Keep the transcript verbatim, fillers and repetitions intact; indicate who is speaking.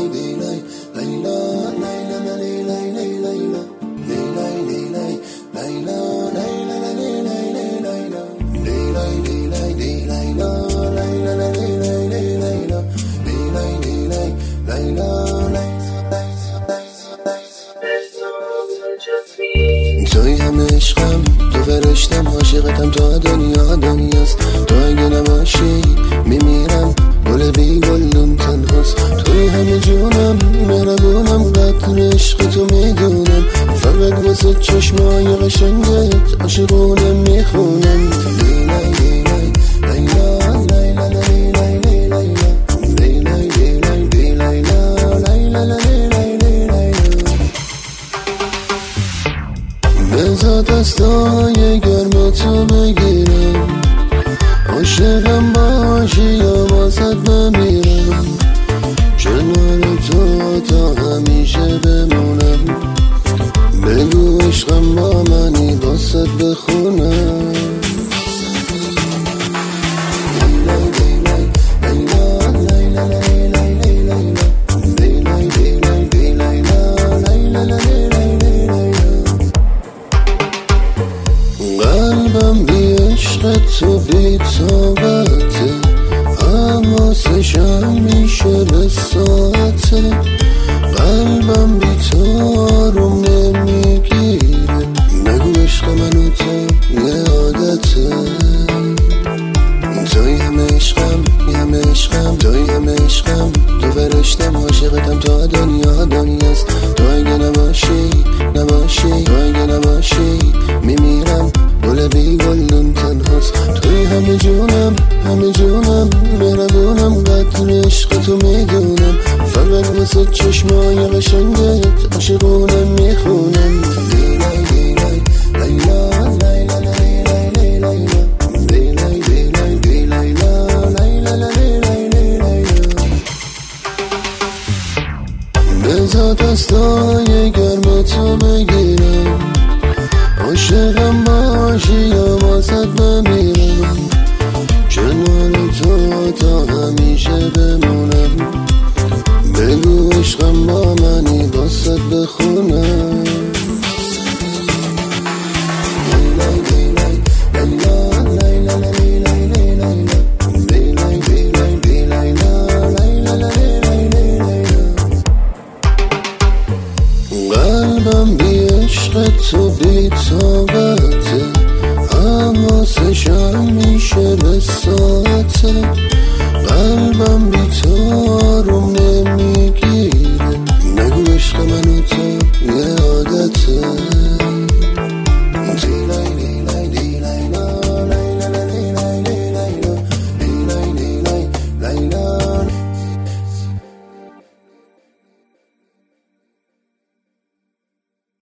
Speaker 1: توی همه عشقم، تو فرشتم، عاشقتم، تو دنیا دنیاست. تو اگه نباشی میمیرم، گل بی گلم تنهاست. توی همه جونم، مهربونم، قدر عشق تو میدونم. فقط واسه چشمای قشنگت عاشقونه میخونم. لیلای لیلای لیلا لیلا لیلا لیلا لیلا لیلا لیلا لیلا. بذار دستای گرم تو بگیرم، عاشقم باشی یا واسط بمیرم. کنار تو تا همیشه بمونم. بگو عشقم با منی واسط بخونم. قلبم بی عشق تو بی طاقته، حواسشم میشه به ساعته. قلبم بی تو آروم نمیگیره. بگو عشق منو تو یه عادته. توی همه عشقم، همه عشقم، توی همه عشقم، تو فرشتم، عاشقتم، تو دنیا دنیاست. تو اگه نباشی نباشی تو اگه نباشی میمیرم، گل بی گلم تنهاست. توی همه جونم، همه جونم، مهربونم، قدر عشق تو میدونم. فقط واسه چشمای قشنگت عاشقونه میخونم. لیلای لیلای لیلا لیلا لیلا لیلا لیلا لیلا لیلا. بذار دستای گرم تو بگیرم، عاشقم باشی یا واسط بمیرم. کنار تو تا همیشه بمونم. بگو عشقم با منی واسط